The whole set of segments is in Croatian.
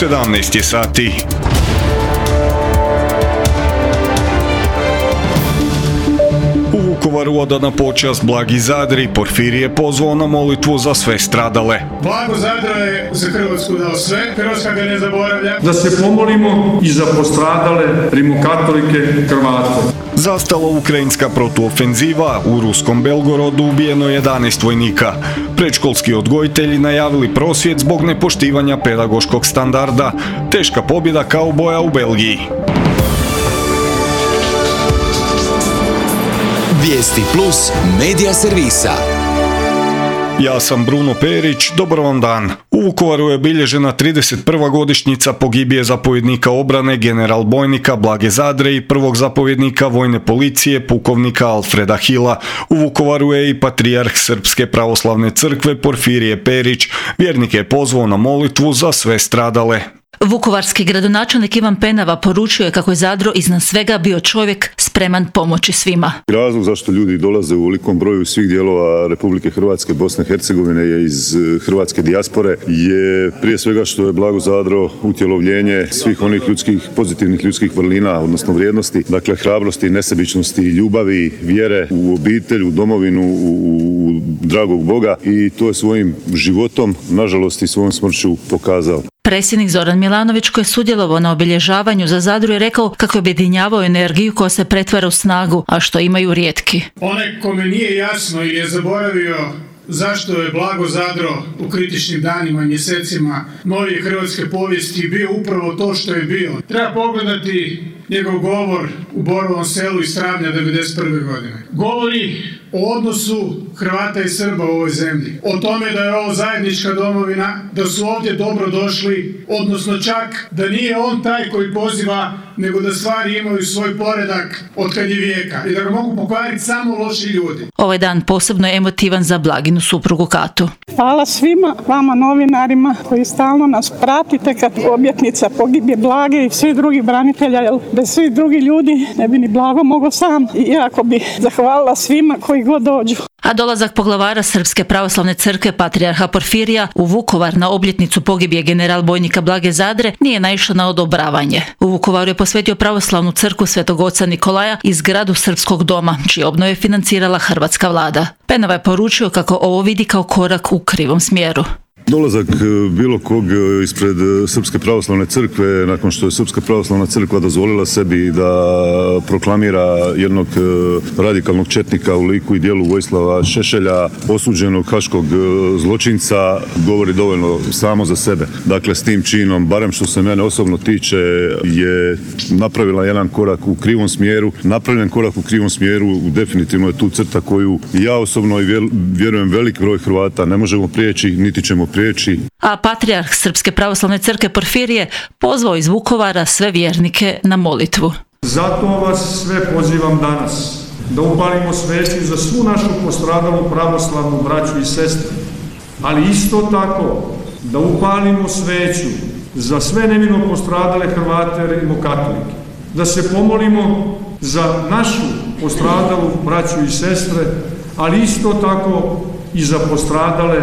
17 je sati. U Vukovaru odana počast Blagi Zadri. Porfirije je pozvao na molitvu za sve stradale. Blago Zadra je za Hrvatsku dao sve, Hrvatska ga ne zaboravlja. Da se pomolimo i za postradale rimokatolike Hrvate. Zastala ukrajinska protuofenziva, u ruskom Belgorodu ubijeno 11 vojnika. Predškolski odgojitelji najavili prosvjed zbog nepoštivanja pedagoškog standarda. Teška pobjeda kauboja u Belgiji. Vijesti plus medija servisa. Ja sam Bruno Perić, dobar vam dan. U Vukovaru je obilježena 31. godišnjica pogibije zapovjednika obrane general-bojnika Blage Zadre i prvog zapovjednika vojne policije pukovnika Alfreda Hila. U Vukovaru je i patrijarh Srpske pravoslavne crkve Porfirije Perić. Vjernike je pozvao na molitvu za sve stradale. Vukovarski gradonačelnik Ivan Penava poručio je kako je Zadro iznad svega bio čovjek spreman pomoći svima. Razlog zašto ljudi dolaze u velikom broju svih dijelova Republike Hrvatske, Bosne i Hercegovine i iz hrvatske dijaspore je prije svega što je Blago Zadro utjelovljenje svih onih pozitivnih ljudskih vrlina, odnosno vrijednosti, dakle hrabrosti, nesebičnosti, ljubavi, vjere u obitelj, u domovinu, u dragog Boga i to je svojim životom, nažalost i svojom smrću pokazao. Predsjednik Zoran Milanović, koji je sudjelovao na obilježavanju za Zadru, je rekao kako je objedinjavao energiju koja se pretvara u snagu, a što imaju rijetki. Onaj kome nije jasno ili je zaboravio zašto je Blago Zadro u kritičnim danima i mjesecima novije hrvatske povijesti bio upravo to što je bio. Treba pogledati njegov govor u Borovom selu iz travnja 1991. godine. Govori o odnosu Hrvata i Srba u ovoj zemlji. O tome da je ovo zajednička domovina, da su ovdje dobro došli, odnosno čak da nije on taj koji poziva, nego da stvari imaju svoj poredak od kad je vijeka i da ga mogu pokvariti samo loši ljudi. Ovaj dan posebno je emotivan za Blaginu suprugu Katu. Hvala svima, vama novinarima koji stalno nas pratite kad obljetnica pogibije Blage i svi drugi branitelja, jer bez svih drugi ljudi ne bi ni Blago mogao sam. I jako bi zahvalila svima koji god dođu. A dolazak poglavara Srpske pravoslavne crkve patrijarha Porfirija u Vukovar na obljetnicu pogibije general-bojnika Blage Zadre nije naišlo na odobravanje. U Vukovaru je posvetio pravoslavnu crkvu Svetog oca Nikolaja i zgradu Srpskog doma, čije obnove je financirala hrvatska vlada. Penava je poručio kako ovo vidi kao korak u krivom smjeru. Dolazak bilo kog ispred Srpske pravoslavne crkve, nakon što je Srpska pravoslavna crkva dozvolila sebi da proklamira jednog radikalnog četnika u liku i djelu Vojislava Šešelja, osuđenog haškog zločinca, govori dovoljno samo za sebe. Dakle, s tim činom, barem što se mene osobno tiče, je napravila jedan korak u krivom smjeru. Napravljen korak u krivom smjeru, definitivno je tu crta koju ja osobno i vjerujem velik broj Hrvata ne možemo prijeći, niti ćemo prijeći. A patrijarh Srpske pravoslavne crkve Porfirije pozvao iz Vukovara sve vjernike na molitvu. Zato vas sve pozivam danas da upalimo sveću za svu našu postradalu pravoslavnu braću i sestre, ali isto tako da upalimo sveću za sve nevino postradale Hrvate i rimokatolike, da se pomolimo za našu postradalu braću i sestre, ali isto tako i za postradale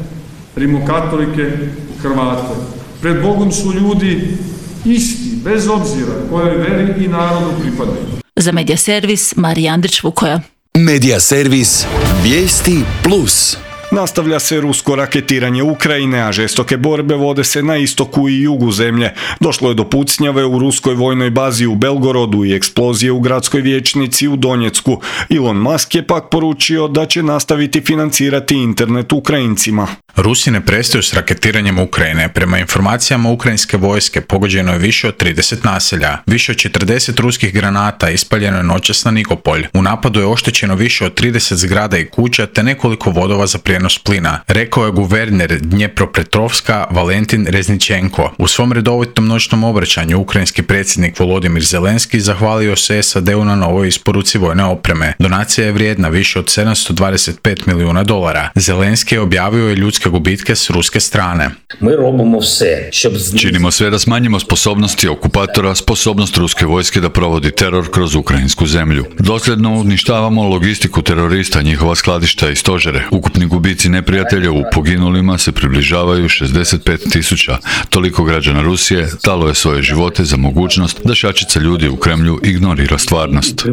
rimokatolike Hrvate. Pred Bogom su ljudi isti, bez obzira kojoj veri i narodu pripadaju. Za Medija servis Marija Andrić Vukoja. Medija servis Vijesti plus. Nastavlja se rusko raketiranje Ukrajine, a žestoke borbe vode se na istoku i jugu zemlje. Došlo je do pucnjave u ruskoj vojnoj bazi u Belgorodu i eksplozije u gradskoj vijećnici u Donjecku. Elon Musk je pak poručio da će nastaviti financirati internet Ukrajincima. Rusi ne prestaju s raketiranjem Ukrajine. Prema informacijama ukrajinske vojske pogođeno je više od 30 naselja. Više od 40 ruskih granata ispaljeno je noćas na Nikopolj. U napadu je oštećeno više od 30 zgrada i kuća te nekoliko vodova za prijenos plina, rekao je guverner Dnjepropetrovska Valentin Rezničenko. U svom redovitom noćnom obraćanju ukrajinski predsjednik Volodimir Zelenski zahvalio se SAD-u na novoj isporuci vojne opreme. Donacija je vrijedna više od $725 milijuna. Zelenski je objavio i ljudski ruske gubitke s ruske strane. Činimo sve da smanjimo sposobnosti okupatora, sposobnost ruske vojske da provodi teror kroz ukrajinsku zemlju. Dosljedno uništavamo logistiku terorista, njihova skladišta i stožere. Ukupni gubici neprijatelja u poginulima se približavaju 65.000. Toliko građana Rusije dalo je svoje živote za mogućnost da šačica ljudi u Kremlju ignorira stvarnost.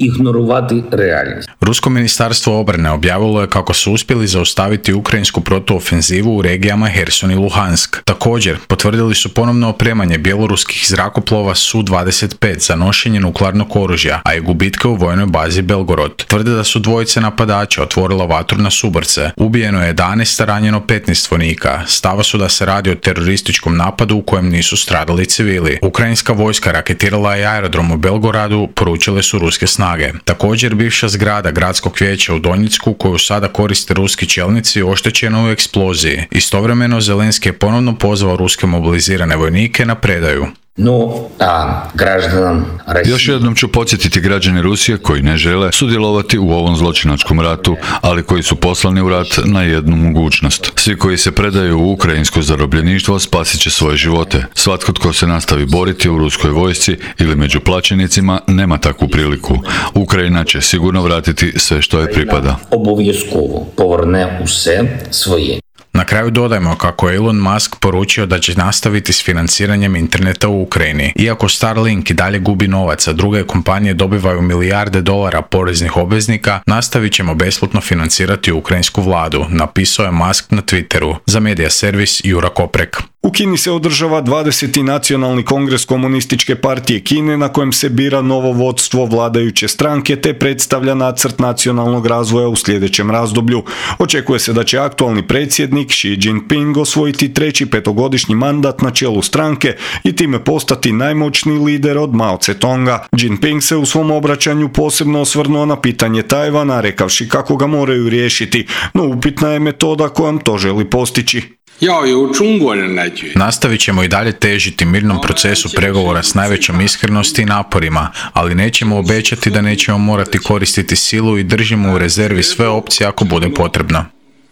Rusko ministarstvo obrane objavilo je kako su uspjeli zaustaviti ukrajinsku protuofenzivu u regijama Herson i Luhansk. Također, potvrdili su ponovno opremanje bjeloruskih zrakoplova Su-25 za nošenje nuklearnog oružja, a i gubitke u vojnoj bazi Belgorod. Tvrde da su dvojice napadača otvorila vatru na suborce. Ubijeno je 11, a ranjeno 15 vojnika. Stava su da se radi o terorističkom napadu u kojem nisu stradali civili. Ukrajinska vojska raketirala je aerodrom u Belgoradu, poručile su ruske snage. Također, bivša zgrada gradskog vijeća u Donjecku, koju sada koriste ruski čelnici, oštećena u eksploziji. Istovremeno, Zelenski je ponovno pozvao ruske mobilizirane vojnike na predaju. Još jednom ću podsjetiti građane Rusije koji ne žele sudjelovati u ovom zločinačkom ratu, ali koji su poslani u rat na jednu mogućnost. Svi koji se predaju u ukrajinsko zarobljeništvo spasit će svoje živote. Svatko tko se nastavi boriti u ruskoj vojsci ili među plaćenicima nema takvu priliku. Ukrajina će sigurno vratiti sve što je pripada. Na kraju dodajmo kako je Elon Musk poručio da će nastaviti s financiranjem interneta u Ukrajini. Iako Starlink i dalje gubi novac, a druge kompanije dobivaju milijarde dolara poreznih obveznika, nastavit ćemo besplatno financirati ukrajinsku vladu, napisao je Musk na Twitteru. Za medija servis Jura Koprek. U Kini se održava 20. nacionalni kongres Komunističke partije Kine na kojem se bira novo vodstvo vladajuće stranke te predstavlja nacrt nacionalnog razvoja u sljedećem razdoblju. Očekuje se da će aktualni predsjednik Xi Jinping osvojiti treći petogodišnji mandat na čelu stranke i time postati najmoćniji lider od Mao Tse-tonga. Jinping se u svom obraćanju posebno osvrnuo na pitanje Tajvana, rekavši kako ga moraju riješiti, no upitna je metoda kojom to želi postići. Nastavit ćemo i dalje težiti mirnom procesu pregovora s najvećom iskrenosti i naporima, ali nećemo obećati da nećemo morati koristiti silu i držimo u rezervi sve opcije ako bude potrebno.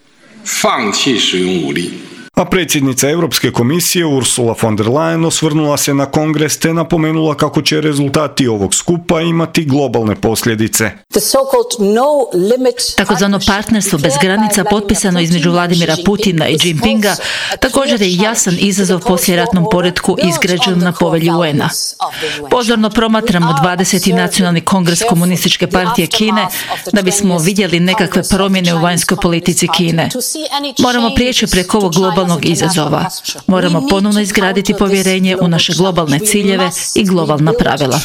A predsjednica Europske komisije Ursula von der Leyen osvrnula se na kongres te napomenula kako će rezultati ovog skupa imati globalne posljedice. Takozvano partnerstvo bez granica potpisano između Vladimira Putina i Jinpinga također je jasan izazov poslijeratnom poretku izgrađen na povelji UN-a. Pozorno promatramo 20. nacionalni kongres Komunističke partije Kine da bismo vidjeli nekakve promjene u vanjskoj politici Kine. Moramo prijeći preko ovog globalnog izazova. Moramo ponovno izgraditi povjerenje u naše globalne ciljeve i globalna pravila.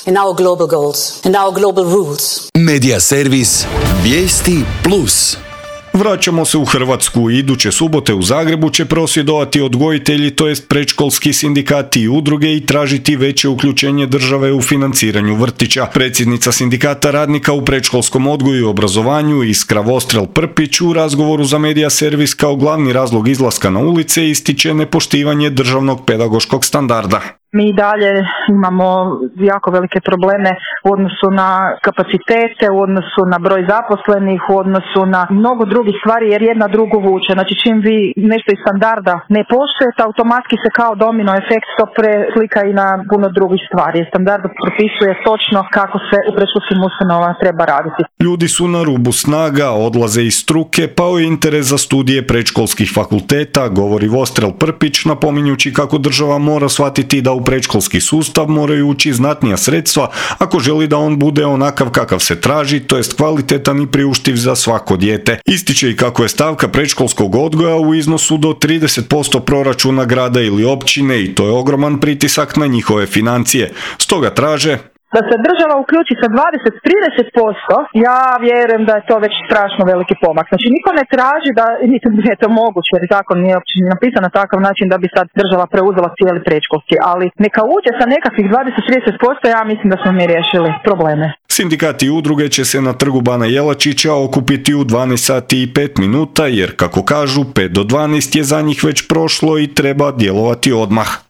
Medija servis Vijesti Plus. Vraćamo se u Hrvatsku. Iduće subote u Zagrebu će prosvjedovati odgojitelji, to jest predškolski sindikati i udruge i tražiti veće uključenje države u financiranju vrtića. Predsjednica sindikata radnika u predškolskom odgoju i obrazovanju Iskra Vostrel-Prpić u razgovoru za medija servis kao glavni razlog izlaska na ulice ističe nepoštivanje državnog pedagoškog standarda. Mi i dalje imamo jako velike probleme u odnosu na kapacitete, u odnosu na broj zaposlenih, u odnosu na mnogo drugih stvari jer jedna drugu vuče. Znači čim vi nešto iz standarda ne poštujete, automatski se kao domino efekt to preslika i na puno drugih stvari. Standard propisuje točno kako se u predškolskim ustanovama treba raditi. Ljudi su na rubu snaga, odlaze iz struke, pao je interes za studije predškolskih fakulteta, govori Vostrel-Prpić, napominjući kako država mora shvatiti da u predškolski sustav moraju ući znatnija sredstva ako želi da on bude onakav kakav se traži, to jest kvalitetan i priuštiv za svako dijete. Ističe i kako je stavka predškolskog odgoja u iznosu do 30% proračuna grada ili općine i to je ogroman pritisak na njihove financije. Stoga traže da se država uključi sa 20-30%, ja vjerujem da je to već strašno veliki pomak. Znači niko ne traži da niti je to moguće, jer zakon nije uopće napisan na takav način da bi sad država preuzela cijeli predškolski, ali neka uđe sa nekakvih 20-30%, ja mislim da smo mi riješili probleme. Sindikati i udruge će se na trgu Bana Jelačića okupiti u 12 sati i 5 minuta, jer kako kažu 5 do 12 je za njih već prošlo i treba djelovati odmah.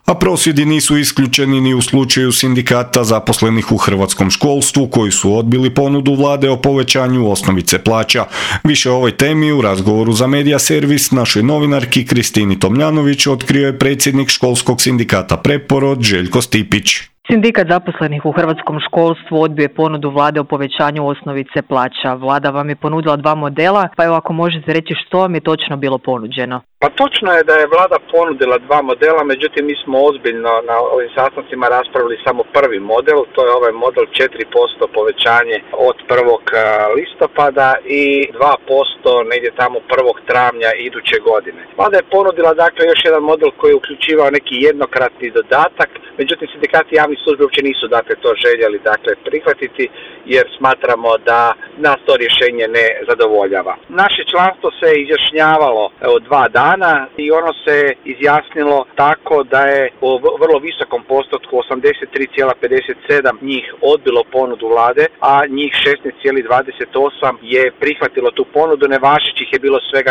A prosvjedi nisu isključeni ni u slučaju sindikata zaposlenih u hrvatskom školstvu koji su odbili ponudu vlade o povećanju osnovice plaća. Više o ovoj temi u razgovoru za Medija servis našoj novinarki Kristini Tomljanović otkrio je predsjednik školskog sindikata Preporod Željko Stipić. Sindikat zaposlenih u hrvatskom školstvu odbio je ponudu vlade o povećanju osnovice plaća. Vlada vam je ponudila 2 modela, pa evo ako možete reći što vam je točno bilo ponuđeno. Pa točno je da je vlada ponudila 2 modela, međutim mi smo ozbiljno na ovim sastancima raspravili samo prvi model, to je ovaj model 4% povećanje od 1. listopada i 2% negdje tamo 1. travnja iduće godine. Vlada je ponudila dakle još jedan model koji je uključivao neki jednokratni dodatak, međutim sindikati javnih službi uopće nisu dakle to željeli dakle prihvatiti jer smatramo da nas to rješenje ne zadovoljava. Naše članstvo se izjašnjavalo 2 dana i ono se izjasnilo tako da je u vrlo visokom postotku 83,57 njih odbilo ponudu vlade, a njih 16,28 je prihvatilo tu ponudu, nevažećih je bilo svega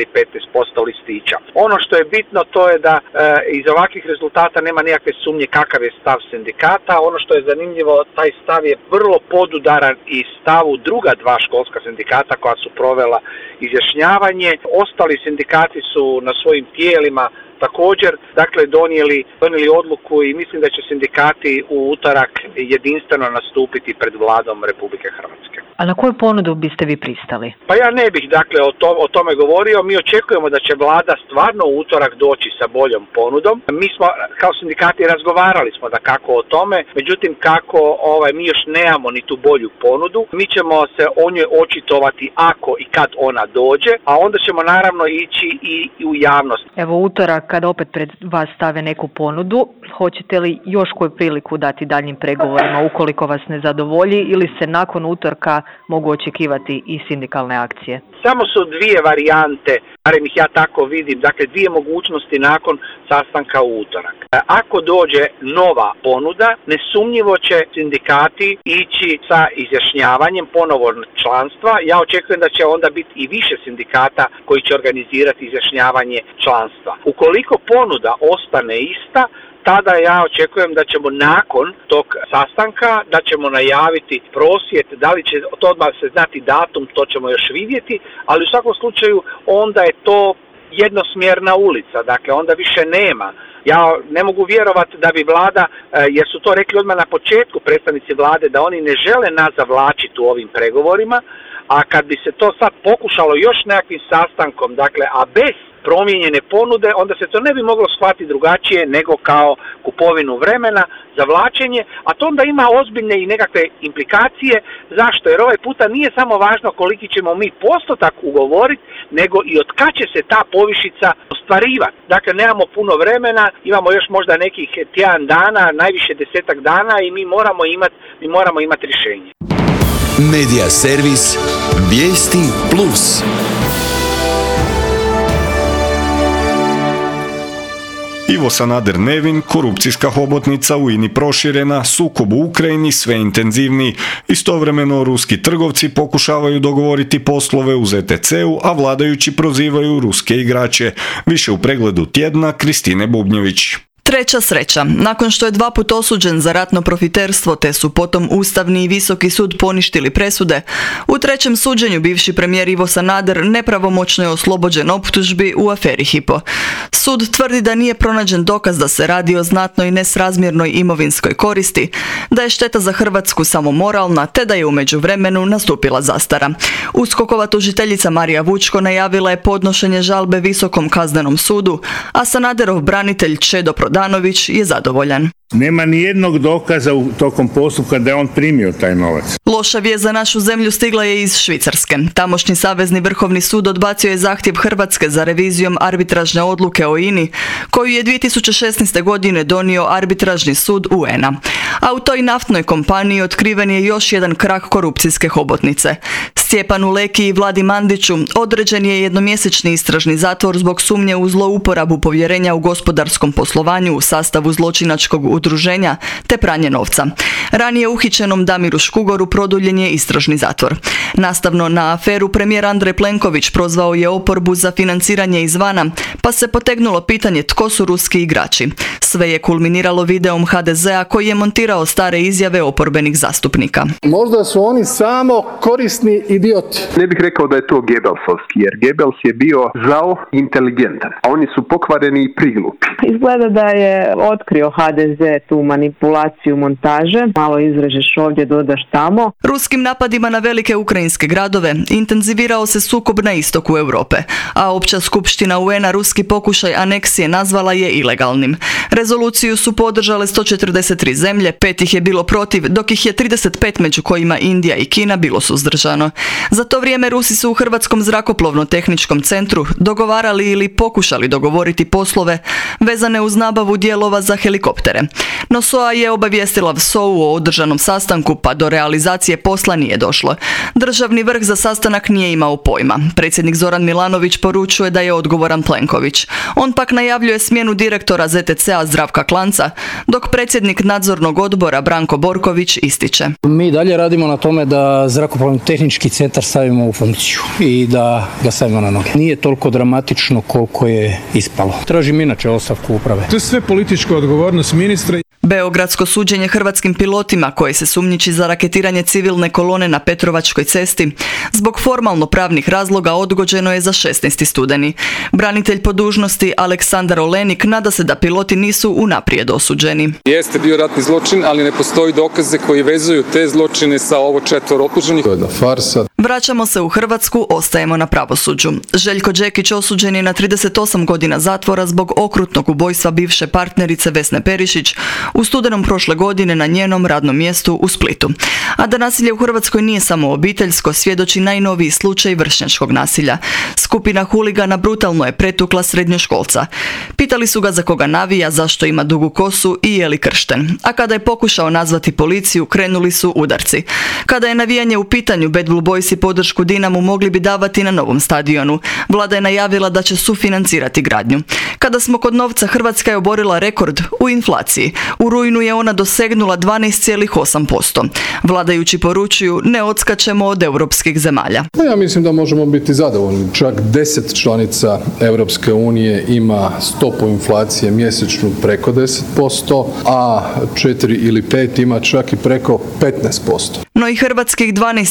0,15% listića. Ono što je bitno to je da iz ovakvih rezultata nema nikakve sumnje kakav je stav sindikata. Ono što je zanimljivo, taj stav je vrlo podudaran i stavu druga 2 školska sindikata koja su provela izjašnjavanje. Ostali sindikati su na svojim tijelima također dakle donijeli odluku i mislim da će sindikati u utorak jedinstveno nastupiti pred vladom Republike Hrvatske. A na koju ponudu biste vi pristali? Pa ja ne bih dakle o tome govorio. Mi očekujemo da će vlada stvarno u utorak doći sa boljom ponudom. Mi smo kao sindikati razgovarali smo da kako o tome, međutim kako mi još nemamo ni tu bolju ponudu. Mi ćemo se o njoj očitovati ako i kad ona dođe, a onda ćemo naravno ići i u javnost. Evo utorak kada opet pred vas stave neku ponudu, hoćete li još koju priliku dati daljnjim pregovorima ukoliko vas ne zadovolji ili se nakon utorka mogu očekivati i sindikalne akcije? Samo su 2 varijante, barem ih ja tako vidim, dakle 2 mogućnosti nakon sastanka u utorak. Ako dođe nova ponuda, nesumnjivo će sindikati ići sa izjašnjavanjem ponovo članstva. Ja očekujem da će onda biti i više sindikata koji će organizirati izjašnjavanje članstva. Ukoliko ponuda ostane ista, tada ja očekujem da ćemo nakon tog sastanka, da ćemo najaviti prosvjed, da li će to odmah se znati datum, to ćemo još vidjeti, ali u svakom slučaju onda je to jednosmjerna ulica, dakle onda više nema. Ja ne mogu vjerovati da bi vlada, jer su to rekli odmah na početku predstavnici vlade, da oni ne žele nas zavlačiti u ovim pregovorima, a kad bi se to sad pokušalo još nekakvim sastankom, dakle, a bez promijenjene ponude, onda se to ne bi moglo shvatiti drugačije nego kao kupovinu vremena, zavlačenje, a to onda ima ozbiljne i nekakve implikacije. Zašto? Jer ovaj puta nije samo važno koliki ćemo mi postotak ugovoriti, nego i od kad će se ta povišica ostvarivati. Dakle, nemamo puno vremena, imamo još možda nekih tjedan dana, najviše 10-ak dana i mi moramo imati rješenje. Medija servis Vijesti Plus. Ivo Sanader nevin, korupcijska hobotnica u INI proširena, sukob u Ukrajini sve intenzivniji. Istovremeno ruski trgovci pokušavaju dogovoriti poslove u ZTC-u, a vladajući prozivaju ruske igrače. Više u pregledu tjedna Kristine Bubnjević. Treća sreća. Nakon što je 2 puta osuđen za ratno profiterstvo, te su potom Ustavni i Visoki sud poništili presude, u 3. suđenju bivši premijer Ivo Sanader nepravomoćno je oslobođen optužbi u aferi Hypo. Sud tvrdi da nije pronađen dokaz da se radi o znatnoj nesrazmjernoj imovinskoj koristi, da je šteta za Hrvatsku samo moralna, te da je u međuvremenu nastupila zastara. USKOK-ova tužiteljica Marija Vučko najavila je podnošenje žalbe Visokom kaznenom sudu, a Sanaderov branitelj Čedo Prodanović je zadovoljan. Nema ni jednog dokaza u tokom postupka da je on primio taj novac. Loša vijest za našu zemlju stigla je iz Švicarske. Tamošnji savezni vrhovni sud odbacio je zahtjev Hrvatske za revizijom arbitražne odluke o INI, koju je 2016. godine donio arbitražni sud UN-a. A u toj naftnoj kompaniji otkriven je još jedan krak korupcijske hobotnice. Stjepanu Leki i Vladi Mandiću određen je jednomjesečni istražni zatvor zbog sumnje u zlouporabu povjerenja u gospodarskom poslovanju u sastavu zločinačkog udruženja te pranje novca. Ranije uhićenom Damiru Škugoru produljen je istražni zatvor. Nastavno na aferu, premijer Andrej Plenković prozvao je oporbu za financiranje izvana, pa se potegnulo pitanje tko su ruski igrači. Sve je kulminiralo videom HDZ-a koji je montirao stare izjave oporbenih zastupnika. Možda su oni samo korisni idioti. Ne bih rekao da je to Gebelsovski, jer Gebels je bio zao inteligentan, a oni su pokvareni i priglupi. Izgleda da je otkrio HDZ tu manipulaciju montaže, malo izrežeš ovdje, dodaš tamo. Ruskim napadima na velike ukrajinske gradove intenzivirao se sukob na istoku Europe, a opća skupština UN-a ruski pokušaj aneksije nazvala je ilegalnim. Rezoluciju su podržale 143 zemlje, 5 ih je bilo protiv, dok ih je 35 među kojima Indija i Kina bilo suzdržano. Za to vrijeme Rusi su u Hrvatskom zrakoplovno-tehničkom centru dogovarali ili pokušali dogovoriti poslove vezane uz nabavu dijelova za helikoptere. No SOA je obavijestila VSOU o održanom sastanku, pa do realizacije posla nije došlo. Državni vrh za sastanak nije imao pojma. Predsjednik Zoran Milanović poručuje da je odgovoran Plenković. On pak najavljuje smjenu direktora ZTC-a Zdravka Klanca, dok predsjednik nadzornog odbora Branko Borković ističe. Mi dalje radimo na tome da zrakoplovno-tehnički centar stavimo u funkciju i da ga stavimo na noge. Nije toliko dramatično koliko je ispalo. Tražim inače ostavku uprave. To je sve politička odgovornost ministra. Beogradsko suđenje hrvatskim pilotima koji se sumnjiči za raketiranje civilne kolone na Petrovačkoj cesti zbog formalno pravnih razloga odgođeno je za 16. studeni. Branitelj po dužnosti Aleksandar Olenik nada se da piloti nisu unaprijed osuđeni. Jeste bio ratni zločin, ali ne postoji dokaze koji vezuju te zločine sa ovo 4 optuženih. To je da farsa. Vraćamo se u Hrvatsku, ostajemo na pravosuđu. Željko Đekić osuđen je na 38 godina zatvora zbog okrutnog ubojstva bivše partnerice Vesne Perišić u studenom prošle godine na njenom radnom mjestu u Splitu. A da nasilje u Hrvatskoj nije samo obiteljsko, svjedoči najnoviji slučaj vršnjačkog nasilja. Skupina huligana brutalno je pretukla srednjoškolca. Pitali su ga za koga navija, zašto ima dugu kosu i je li kršten. A kada je pokušao nazvati policiju, krenuli su udarci. Kada je navijanje u pitanju, Bad Blue Boysi podršku Dinamu mogli bi davati na novom stadionu. Vlada je najavila da će sufinancirati gradnju. Kada smo kod novca, Hrvatska je oborila rekord u inflaciji. U rujnu je ona dosegnula 12,8%. Vladajući poručuju, ne odskačemo od europskih zemalja. Ja mislim da možemo biti zadovoljni. Čak 10 članica Europske unije ima stopu inflacije mjesečnu preko 10%, a 4 ili 5 ima čak i preko 15%. No i hrvatskih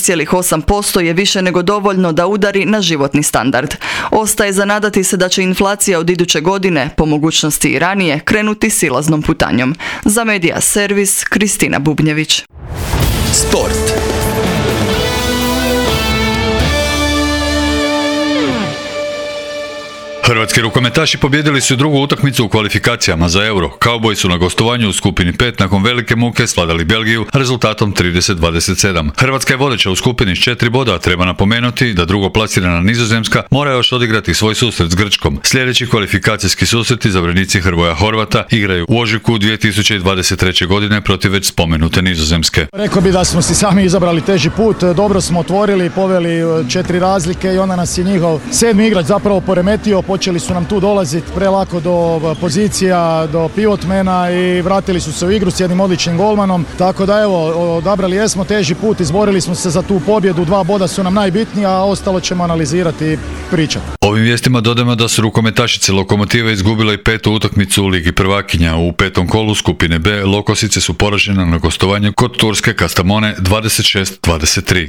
12,8% je više nego dovoljno da udari na životni standard. Ostaje za nadati se da će inflacija od iduće godine, po mogućnosti i ranije, krenuti silaznom putanjom. Za Medija Servis, Kristina Bubnjević. Sport. Hrvatski rukometaši pobjedili su drugu utakmicu u kvalifikacijama za Euro. Cowboys su na gostovanju u skupini 5 nakon velike muke svladali Belgiju rezultatom 30-27. Hrvatska je vodeća u skupini s 4 boda, a treba napomenuti da drugoplasirana Nizozemska mora još odigrati svoj susret s Grčkom. Sljedeći kvalifikacijski susreti izabranici Hrvoja Horvata igraju u ožujku 2023. godine protiv već spomenute Nizozemske. Rekao bi da smo si sami izabrali teži put, dobro smo otvorili, poveli 4 razlike i onda nas je njihov 7. igrač zapravo poremetio. Počeli su nam tu dolaziti prelako do pozicija, do pivotmena i vratili su se u igru s jednim odličnim golmanom. Tako da evo, odabrali jesmo teži put, izborili smo se za tu pobjedu, 2 boda su nam najbitnija, a ostalo ćemo analizirati i pričati. Ovim vijestima dodajemo da su rukometašice Lokomotive izgubile i 5. utakmicu u Ligi prvakinja. U 5. kolu skupine B Lokosice su poražene na gostovanju kod turske Kastamone 26-23.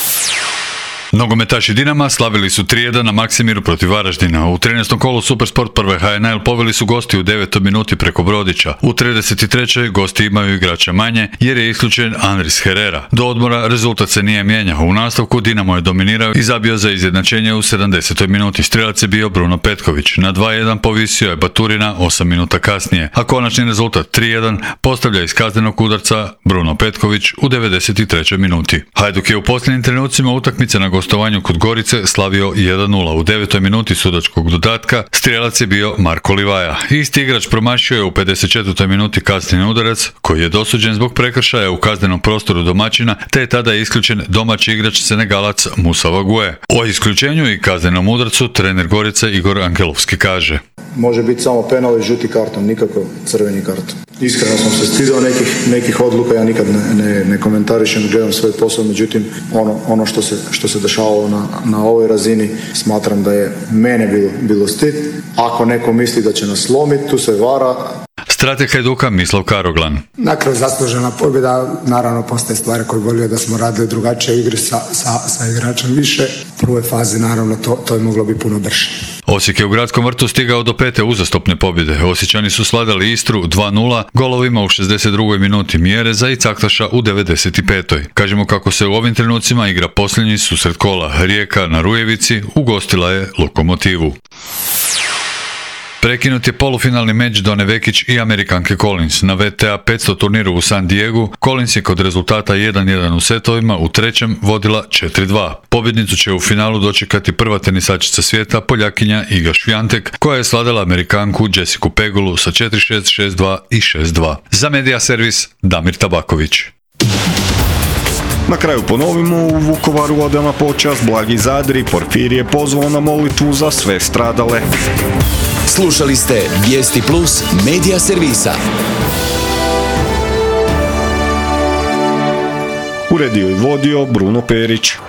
Nogometaši Dinama slavili su 3-1 na Maksimiru protiv Varaždina. U 13. kolu Supersport prve HNL poveli su gosti u 9. minuti preko Brodića. U 33. gosti imaju igrača manje jer je isključen Andris Herrera. Do odmora rezultat se nije mijenjao. U nastavku Dinamo je dominirao i zabio za izjednačenje u 70. minuti. Strelac je bio Bruno Petković. Na 2-1 povisio je Baturina 8 minuta kasnije, a konačni rezultat 3-1 postavlja iz kaznenog udarca Bruno Petković u 93. minuti. Hajduk je u posljednjim trenucima utakmice na gostovanju kod Gorice slavio 1-0. U 9. minuti sudačkog dodatka strijelac je bio Marko Livaja. Isti igrač promašio je u 54. minuti kazneni udarac koji je dosuđen zbog prekršaja u kaznenom prostoru domaćina, te je tada isključen domaći igrač Senegalac Musa Vague. O isključenju i kaznenom udarcu trener Gorice Igor Angelovski kaže: Može biti samo penal i žuti karton, nikako crveni karton. Iskreno sam se stidao nekih odluka, ja nikad ne komentarišem, gledam svoj posao, međutim ono što se dešavalo na ovoj razini smatram da je mene bilo stid. Ako neko misli da će nas slomiti, tu se vara. Strateg Hajduka Mislav Karoglan. Na kraju zaslužena pobjeda, naravno postoje stvari koje volio da smo radili drugačije u igri sa igračem više. U prvoj fazi naravno to je moglo biti puno brže. Osijek je u Gradskom vrtu stigao do 5. uzastopne pobjede. Osječani su sladali Istru 2-0 golovima u 62. minuti Mjereza i Caktaša u 95. Kažemo kako se u ovim trenucima igra posljednji susret kola. Rijeka na Rujevici ugostila je Lokomotivu. Prekinut je polufinalni meč Done Vekić i Amerikanke Collins. Na VTA 500 turniru u San Diegu, Collins je kod rezultata 1-1 u setovima u trećem vodila 4-2. Pobjednicu će u finalu dočekati prva tenisačica svijeta, Poljakinja Iga Švjantek, koja je sladala Amerikanku Jessicu Pegulu sa 4-6, 6-2 i 6-2. Za Media Servis Damir Tabaković. Na kraju ponovimo, u Vukovaru ode na počast Blagi Zadri, Porfir je pozvao na molitvu za sve stradale. Slušali ste Vijesti Plus Media Servisa. Uredio i vodio Bruno Perić.